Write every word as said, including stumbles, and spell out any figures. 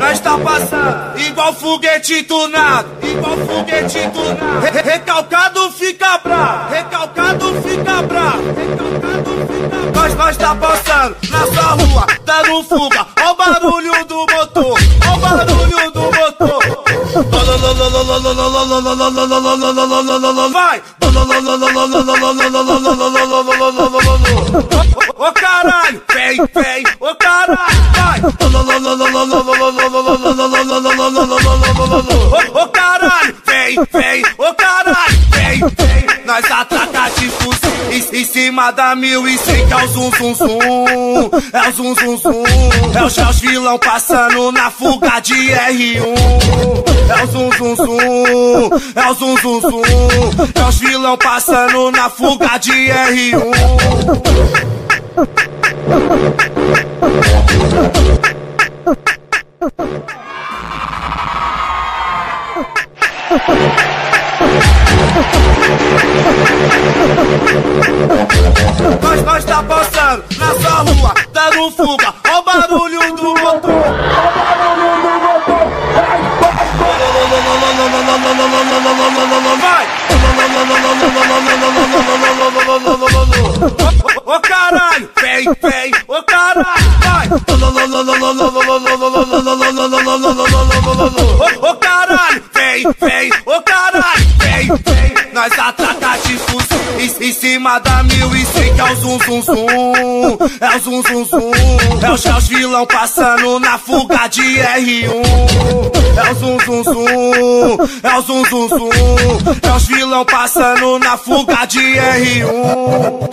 nós tá passando igual foguete tunado, igual foguete tunado. Re recalcado fica bravo, recalcado fica bravo, recalcado fica bravo. Nós, nós tá passando na sua rua, dando fuga, ó o barulho do motor, ó o barulho do motor. Vai! Ô caralho, vem, vem, ô caralho, vai! Ô caralho, vem, vem, ô caralho, vem, vem. Nós atraca de fuzil em, em cima da mil e cem, que é o zum zum zum, é o zum zum zum. É os, é os vilão passando na fuga de R um. É o zum zum zum, é o zum zum zum. É os vilão passando na fuga de R um. Nós, nós tá passando na sua rua, dando fuga, ó o barulho do motor. Vai! Ô caralho, vem, vem, ô caralho, vai! Ô caralho, vem, vem, ô caralho, vem, vem. Nós atraca de fuzil em, em cima da mil e cem, que é o zum zum zum, é o zum zum zum. É os, é os vilão passando na fuga de R um. É o zum zum zum, é o zum zum zum. É os vilão passando na fuga de R um.